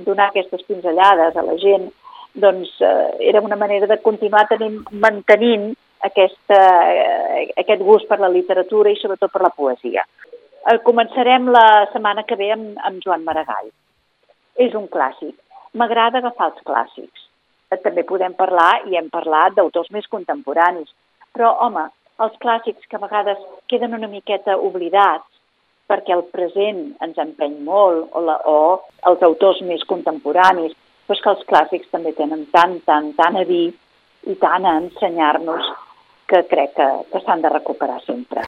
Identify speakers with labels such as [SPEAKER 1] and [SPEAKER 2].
[SPEAKER 1] donar aquestes pinzellades a la gent, doncs era una manera de continuar mantenint aquest gust per la literatura i sobretot per la poesia. Començarem la setmana que ve amb Joan Maragall. És un clàssic. M'agrada agafar els clàssics. També podem parlar, i hem parlat, d'autors més contemporanis. Però, home, els clàssics que a vegades queden una miqueta oblidats perquè el present ens empeny molt, o els autors més contemporanis, però que els clàssics també tenen tant a dir i tant a ensenyar-nos que crec que s'han de recuperar sempre.